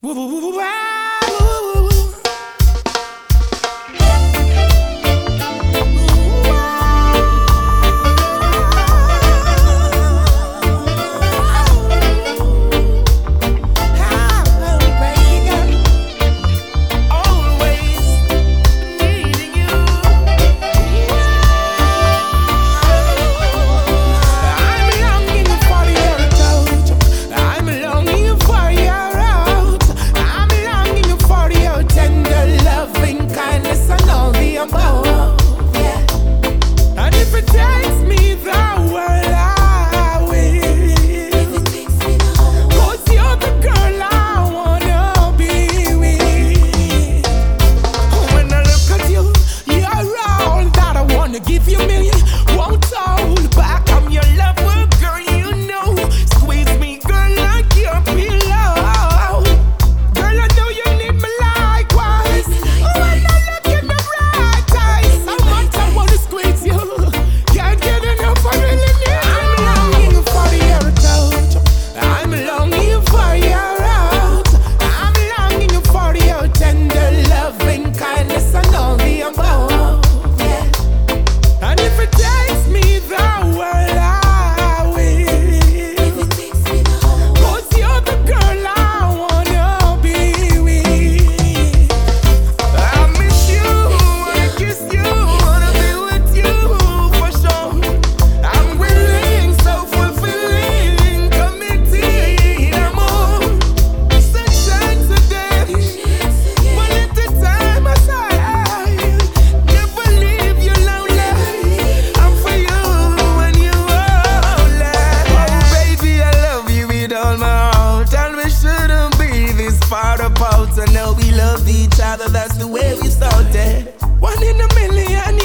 Woo, woo, woo, woo, woo. Give you million, won't hold back. I'm your lover, girl, you know. Squeeze me, girl, like your pillow. Girl, I know you need me likewise. When I look in the bright eyes, how much I wanna squeeze you. Can't get enough, I really need. I'm longing for your touch. I'm longing for your out. I'm longing for your tender loving kindness and all the above. And if it takes me the world, I will. If it takes me the whole world. 'Cause you're the girl I wanna be with. I miss you, wanna kiss you, wanna be with you for sure. I'm willing, so fulfilling, committed, amor. Sunshine today, one at a time aside. Never leave you lonely. I'm for you when you only. Oh baby, I love you with all my heart, and we shouldn't be this far apart. I know we love each other, that's the way we started. One in a million.